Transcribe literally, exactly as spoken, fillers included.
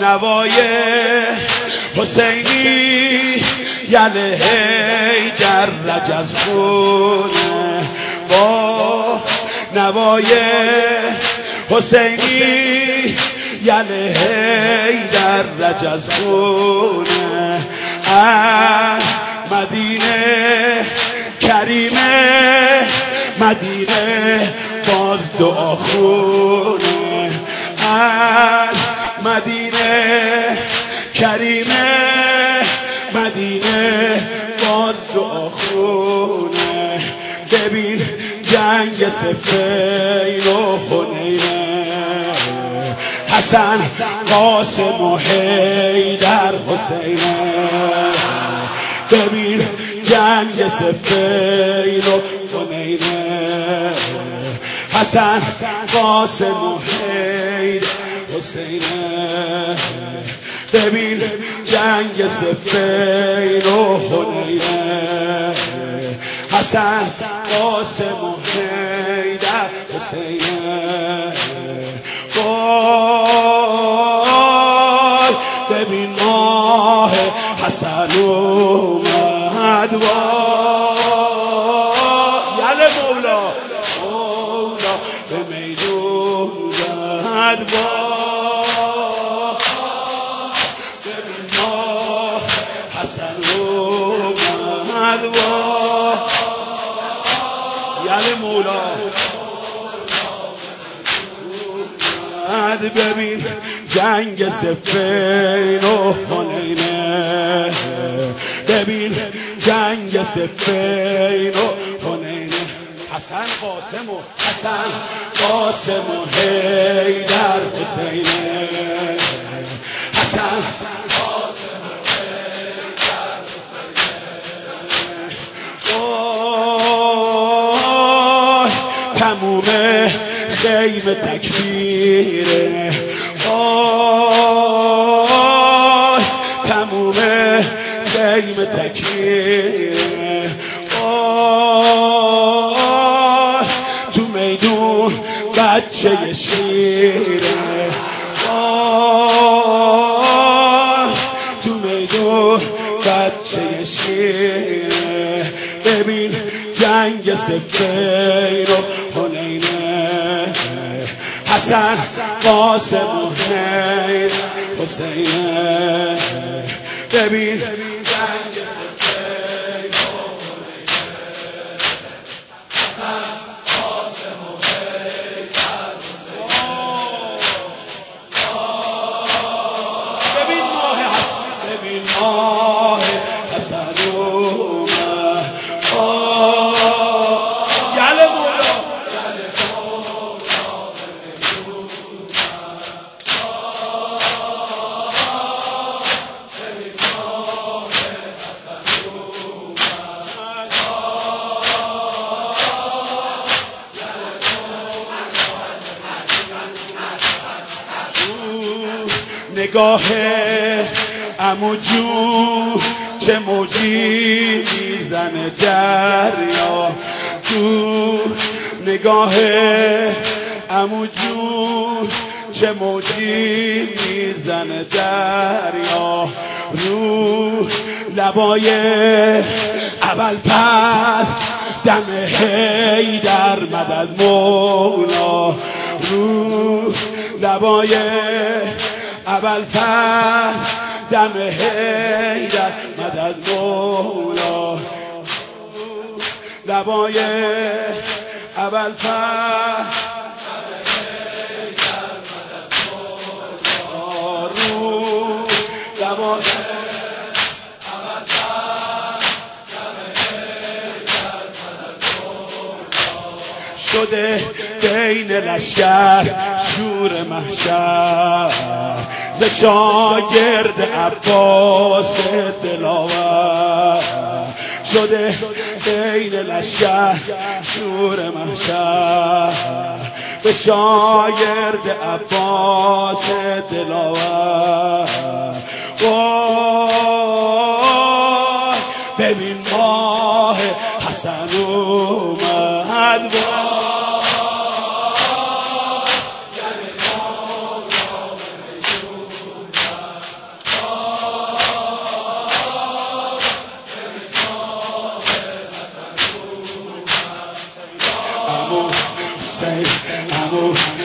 نوای حسینی یله حیدر رجز خونه با نوای حسینی یله حیدر رجز خونه مدینه کریمه مدینه باز دعا خونه مدینه کریمه مدینه باز دعا خونه ببین جنگ صفین و حنینه حسن قاسم و حیدر حسینه ببین جنگ صفین و حنینه حسن قاسم و حیدر حسینه ببین جنگ صفین و حنینه حسن قاسم و حیدر حسینه وای ببین ماه حسن اومد وای یله مولا مولا به میدون زد وای ببین ماه حسن اومد وای یله مولا ببین جنگ صفین و حنینه ببین جنگ صفین و حنینه حسن قاسم و حسن قاسم و حیدر حسینه حسن قاسم و حیدر حسینه وای تمومه خیمه تکبیره آی تمومه خیمه تکبیره آی تو میدون بچه شیره آی تو میدون بچه شیره ببین جنگ صفین و حنینه حسن قاسم و حیدر حسینه ببین جنگ صفین و حنینه حسن قاسم و حیدر حسینه ببین ماه حسن ببین ماه حسن اومد یله مولا نگاه عمو جون چه موجی میزنه دریا تو نگاه عمو جون چه موجی میزنه دریا رو لبای ابوالفضل دم حیدر مدد مولا رو لبای ابوالفضل دم حیدر مدد مولا لبای ابوالفضل رو لبای شده بین لشکر شور محشر ز شاگرد عباس دلاور شده بین لشکر شور محشر به شاگرد عباس دلاور وای ببین ماه حسن اومد امو حسین امو